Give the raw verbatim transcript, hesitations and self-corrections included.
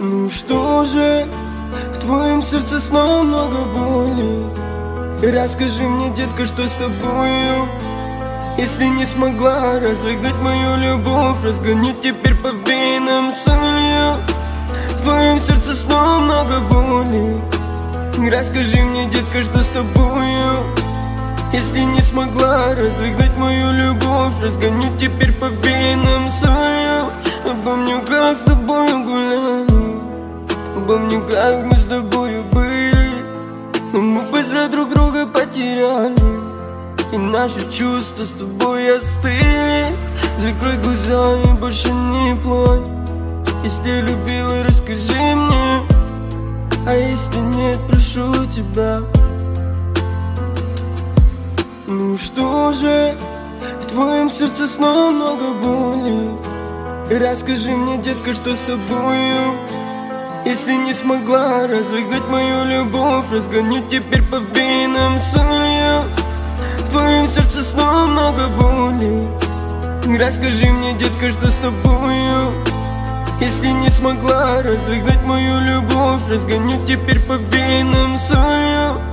Ну что же, в твоем сердце снова много боли. Расскажи мне, детка, что с тобою? Если не смогла разогнать мою любовь, разгоню теперь по венам солью. В твоем сердце снова много боли. Расскажи мне, детка, что с тобою? Если не смогла разогнать мою любовь, разгоню теперь по венам солью. Помню, как с тобою гуляли, помню, как мы с тобою были, но мы быстро друг друга потеряли, и наши чувства с тобой остыли. Закрой глаза и больше не плачь. Если любила, расскажи мне, а если нет, прошу тебя. Ну что же, в твоем сердце снова много боли. Расскажи мне, детка, что с тобою? Если не смогла разогнать мою любовь, разгоню теперь по венам солью. В твоем сердце снова много боли. Расскажи мне, детка, что с тобою? Если не смогла разогнать мою любовь, разгоню теперь по венам солью.